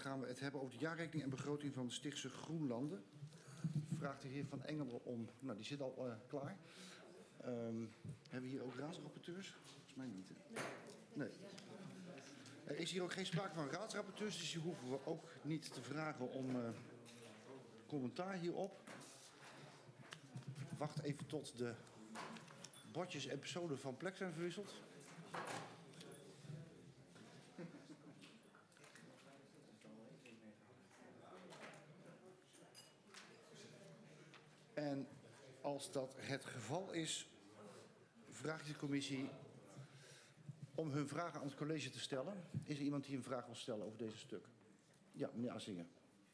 gaan we het hebben over de jaarrekening en begroting van de Stichtse Groenlanden. Vraagt de heer Van Engelen om... Nou, die zit al klaar. Hebben we hier ook raadsrapporteurs? Volgens mij niet. Hè? Nee. Er is hier ook geen sprake van raadsrapporteurs, dus die hoeven we ook niet te vragen om commentaar hierop. Wacht even tot de bordjes en personen van plek zijn verwisseld. En als dat het geval is, vraagt de commissie om hun vragen aan het college te stellen. Is er iemand die een vraag wil stellen over deze stuk? Ja, meneer Assingen.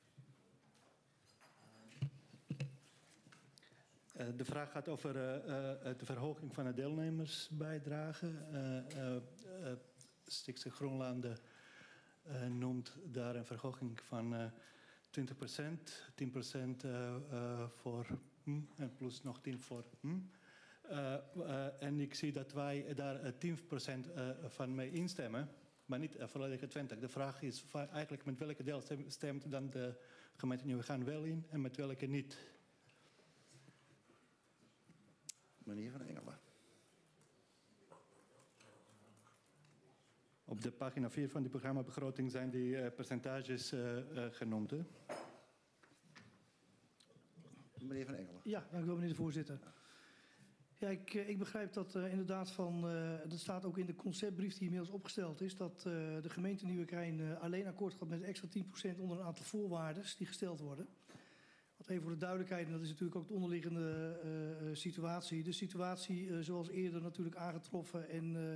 De vraag gaat over de verhoging van de deelnemersbijdrage. Stichtse Groenlanden noemt daar een verhoging van 20%, 10% voor en plus nog 10% voor en ik zie dat wij daar 10% van mee instemmen, maar niet volledige 20%. De vraag is eigenlijk met welke deel stemt dan de gemeente Nieuwegein wel in en met welke niet? Meneer Van Engelen. Op de pagina 4 van die programmabegroting zijn die percentages genoemd. Hè? Meneer Van Engelen. Ja, dank u wel, meneer de voorzitter. Ja, ik begrijp dat inderdaad van... dat staat ook in de conceptbrief die inmiddels opgesteld is... dat de gemeente Nieuwegein alleen akkoord gaat met een extra 10% onder een aantal voorwaarden die gesteld worden. Want even voor de duidelijkheid, en dat is natuurlijk ook de onderliggende situatie. De situatie zoals eerder natuurlijk aangetroffen en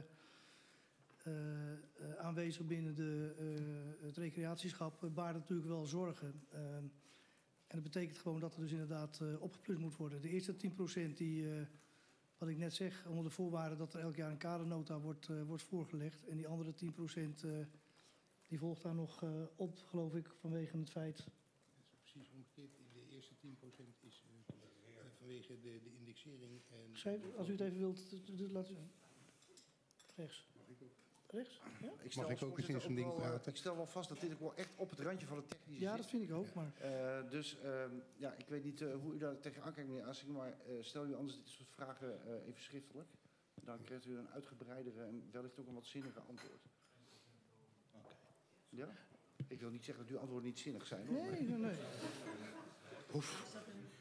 aanwezig binnen het recreatieschap baart natuurlijk wel zorgen. En dat betekent gewoon dat er dus inderdaad opgeplust moet worden. De eerste 10% die, wat ik net zeg, onder de voorwaarde dat er elk jaar een kadernota wordt voorgelegd. En die andere 10% die volgt daar nog op, geloof ik, vanwege het feit... Precies omgekeerd. De eerste 10% is vanwege de indexering. En als u het even wilt, laten rechts. Rechts? Ja? Mag ik ook eens in zo'n ding praten? Ik stel wel vast dat dit ook wel echt op het randje van het technische Ja, zit. dat vind ik ook. Maar... ja, ik weet niet hoe u daar tegenaan kijkt, meneer Assing, maar stel u anders dit soort vragen even schriftelijk. Dan krijgt u een uitgebreidere en wellicht ook een wat zinnige antwoord. Okay. Ja? Ik wil niet zeggen dat uw antwoorden niet zinnig zijn, hoor. Nee. Oef.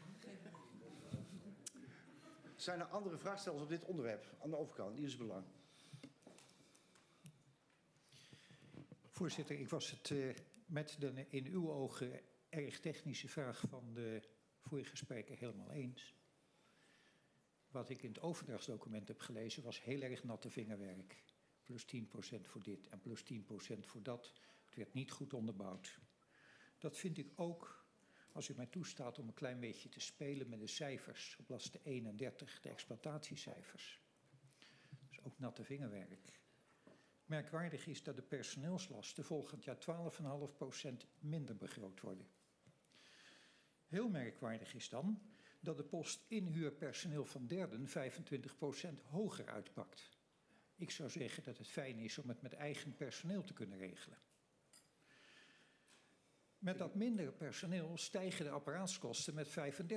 Zijn er andere vraagstellers op dit onderwerp aan de overkant? Die is belang. Voorzitter, ik was het met de in uw ogen erg technische vraag van de vorige spreker helemaal eens. Wat ik in het overdrachtsdocument heb gelezen was heel erg natte vingerwerk. Plus 10% voor dit en plus 10% voor dat. Het werd niet goed onderbouwd. Dat vind ik ook, als u mij toestaat om een klein beetje te spelen met de cijfers. Op bladzijde 31, de exploitatiecijfers. Dus ook natte vingerwerk. Merkwaardig is dat de personeelslasten volgend jaar 12,5% minder begroot worden. Heel merkwaardig is dan dat de post inhuurpersoneel van derden 25% hoger uitpakt. Ik zou zeggen dat het fijn is om het met eigen personeel te kunnen regelen. Met dat minder personeel stijgen de apparaatskosten met 35%.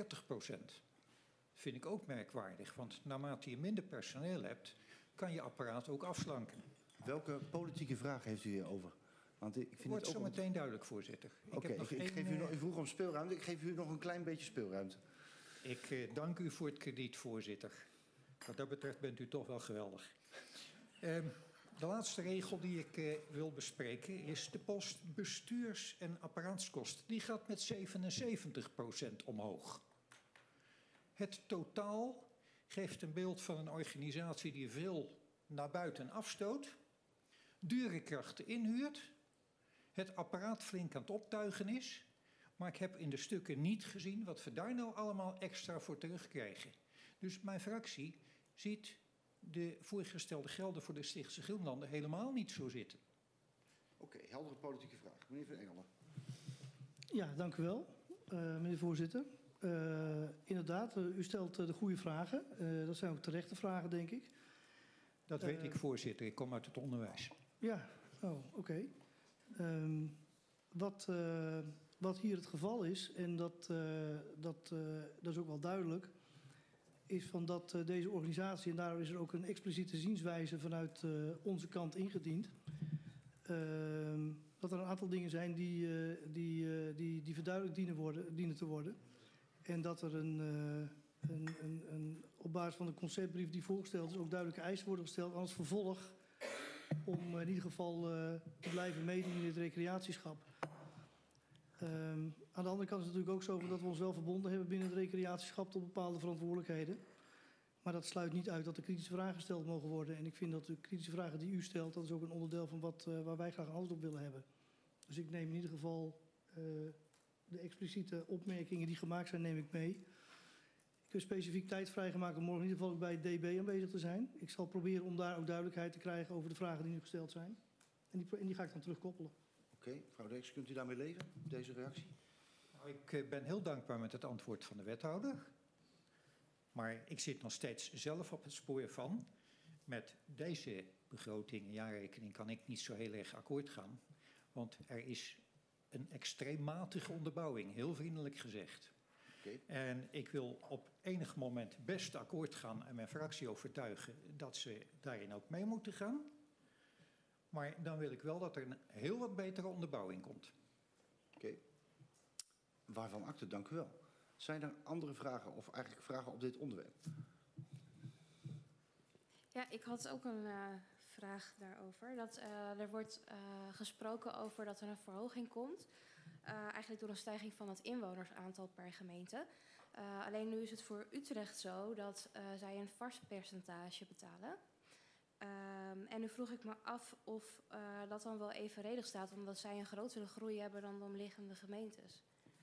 Vind ik ook merkwaardig, want naarmate je minder personeel hebt, kan je apparaat ook afslanken. Welke politieke vraag heeft u hierover? Want ik vind wordt het ook zo meteen duidelijk, voorzitter. U vroeg om speelruimte. Ik geef u nog een klein beetje speelruimte. Ik dank u voor het krediet, voorzitter. Wat dat betreft bent u toch wel geweldig. De laatste regel die ik wil bespreken is de post bestuurs- en apparaatskosten. Die gaat met 77% omhoog. Het totaal geeft een beeld van een organisatie die veel naar buiten afstoot, dure krachten inhuurt, het apparaat flink aan het optuigen is, maar ik heb in de stukken niet gezien wat we daar nou allemaal extra voor terugkrijgen. Dus mijn fractie ziet de voorgestelde gelden voor de Stichtse Groenlanden helemaal niet zo zitten. Oké, heldere politieke vraag. Meneer Van Engelen. Ja, dank u wel, meneer de voorzitter. Inderdaad, u stelt de goede vragen. Dat zijn ook terechte vragen, denk ik. Dat weet ik, voorzitter. Ik kom uit het onderwijs. Ja, oké. Wat hier het geval is, en dat is ook wel duidelijk, is van dat deze organisatie, en daarom is er ook een expliciete zienswijze vanuit onze kant ingediend, dat er een aantal dingen zijn die verduidelijkt dienen te worden. En dat er op basis van de conceptbrief die voorgesteld is ook duidelijke eisen worden gesteld aan het vervolg om in ieder geval te blijven meedoen in het recreatieschap. Aan de andere kant is het natuurlijk ook zo dat we ons wel verbonden hebben binnen het recreatieschap tot bepaalde verantwoordelijkheden. Maar dat sluit niet uit dat er kritische vragen gesteld mogen worden. En ik vind dat de kritische vragen die u stelt, dat is ook een onderdeel van waar wij graag een antwoord op willen hebben. Dus ik neem in ieder geval de expliciete opmerkingen die gemaakt zijn, neem ik mee. Ik heb specifiek tijd vrijgemaakt om morgen in ieder geval ook bij het DB aanwezig te zijn. Ik zal proberen om daar ook duidelijkheid te krijgen over de vragen die nu gesteld zijn. En die ga ik dan terugkoppelen. Oké, mevrouw Deeks, kunt u daarmee leven, deze reactie? Nou, ik ben heel dankbaar met het antwoord van de wethouder. Maar ik zit nog steeds zelf op het spoor van. Met deze begroting en jaarrekening kan ik niet zo heel erg akkoord gaan. Want er is een extreem matige onderbouwing, heel vriendelijk gezegd. Okay. En ik wil op enig moment best akkoord gaan en mijn fractie overtuigen dat ze daarin ook mee moeten gaan. Maar dan wil ik wel dat er een heel wat betere onderbouwing komt. Oké. Waarvan akte, dank u wel. Zijn er andere vragen of eigenlijk vragen op dit onderwerp? Ja, ik had ook een vraag daarover. Er wordt gesproken over dat er een verhoging komt. Eigenlijk door een stijging van het inwonersaantal per gemeente. Alleen nu is het voor Utrecht zo dat zij een vast percentage betalen. En nu vroeg ik me af of dat dan wel evenredig staat, omdat zij een grotere groei hebben dan de omliggende gemeentes.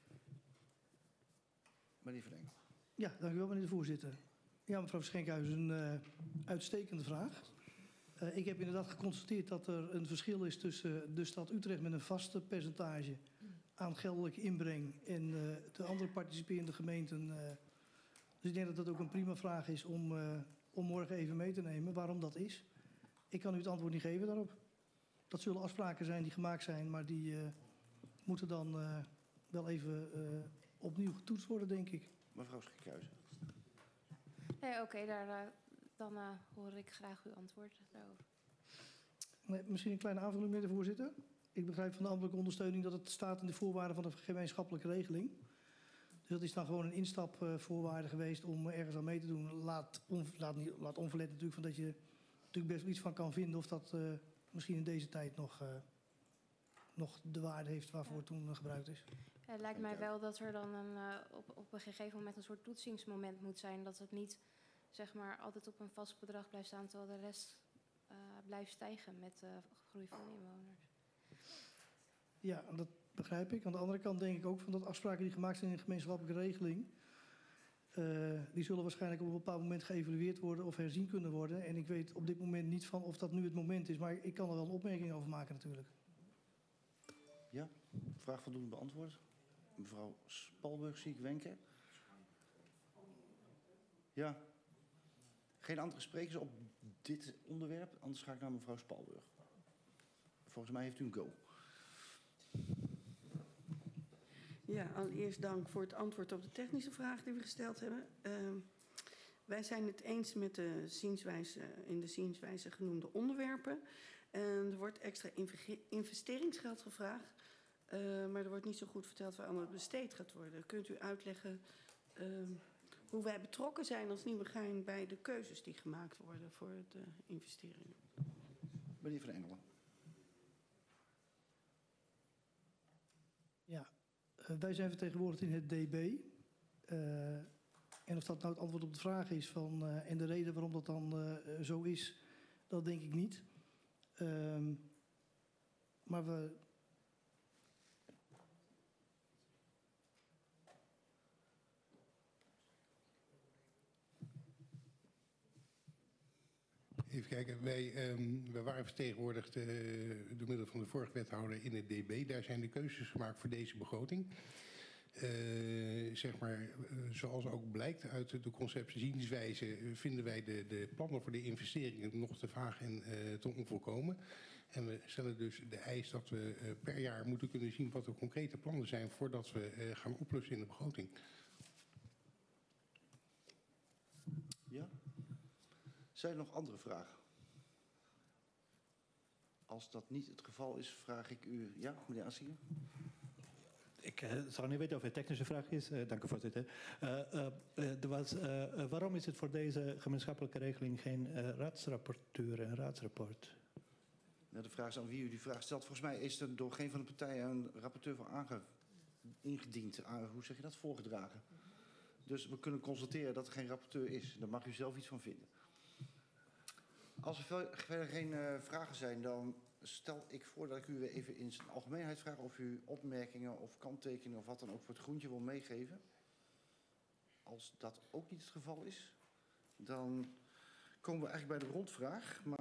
Meneer Van Engel. Ja, dank u wel, meneer de voorzitter. Ja, mevrouw Schenkhuizen, een uitstekende vraag. Ik heb inderdaad geconstateerd dat er een verschil is tussen de stad Utrecht met een vaste percentage aan geldelijke inbreng en de andere participerende gemeenten. Dus ik denk dat dat ook een prima vraag is om morgen even mee te nemen waarom dat is. Ik kan u het antwoord niet geven daarop. Dat zullen afspraken zijn die gemaakt zijn, maar die moeten dan wel even opnieuw getoetst worden, denk ik. Mevrouw Schenkhuizen. Nee, oké, dan hoor ik graag uw antwoord daarover. Nee, misschien een kleine aanvulling, meneer de voorzitter. Ik begrijp van de ambtelijke ondersteuning dat het staat in de voorwaarden van de gemeenschappelijke regeling. Dus dat is dan gewoon een instapvoorwaarde geweest om ergens aan mee te doen. Laat onverlet natuurlijk van dat je natuurlijk best wel iets van kan vinden of dat misschien in deze tijd nog de waarde heeft waarvoor het toen gebruikt is. Het lijkt mij wel dat er dan op een gegeven moment een soort toetsingsmoment moet zijn. Dat het niet zeg maar altijd op een vast bedrag blijft staan terwijl de rest blijft stijgen met de groei van inwoners. Ja, dat begrijp ik. Aan de andere kant denk ik ook van dat afspraken die gemaakt zijn in de gemeenschappelijke regeling, die zullen waarschijnlijk op een bepaald moment geëvalueerd worden of herzien kunnen worden. En ik weet op dit moment niet van of dat nu het moment is, maar ik kan er wel een opmerking over maken natuurlijk. Ja, vraag voldoende beantwoord. Mevrouw Spalburg zie ik wenken. Ja. Geen andere sprekers op dit onderwerp, anders ga ik naar mevrouw Spalburg. Volgens mij heeft u een go. Ja, allereerst dank voor het antwoord op de technische vraag die we gesteld hebben. Wij zijn het eens met de in de zienswijze genoemde onderwerpen. Er wordt extra investeringsgeld gevraagd, maar er wordt niet zo goed verteld waar allemaal besteed gaat worden. Kunt u uitleggen hoe wij betrokken zijn als Nieuwegein bij de keuzes die gemaakt worden voor de investeringen? Meneer Van Engelen. Ja, wij zijn vertegenwoordigd in het DB. En of dat nou het antwoord op de vraag is en de reden waarom dat dan zo is, dat denk ik niet. Maar we... Even kijken, wij waren vertegenwoordigd door middel van de vorige wethouder in het DB. Daar zijn de keuzes gemaakt voor deze begroting. Zeg maar, zoals ook blijkt uit de conceptzienswijze, vinden wij de plannen voor de investeringen nog te vaag en te onvolkomen. En we stellen dus de eis dat we per jaar moeten kunnen zien wat de concrete plannen zijn voordat we gaan oplossen in de begroting. Ja? Zijn er nog andere vragen? Als dat niet het geval is, vraag ik u... Ja, meneer Assier? Ik zou niet weten of het een technische vraag is. Dank u, voorzitter. Waarom is het voor deze gemeenschappelijke regeling geen raadsrapporteur en raadsrapport? Nou, de vraag is aan wie u die vraag stelt. Volgens mij is er door geen van de partijen een rapporteur voor ingediend. Hoe zeg je dat? Voorgedragen. Dus we kunnen constateren dat er geen rapporteur is. Daar mag u zelf iets van vinden. Als er verder geen vragen zijn, dan stel ik voor dat ik u weer even in zijn algemeenheid vraag of u opmerkingen of kanttekeningen of wat dan ook voor het groentje wil meegeven. Als dat ook niet het geval is, dan komen we eigenlijk bij de rondvraag. Maar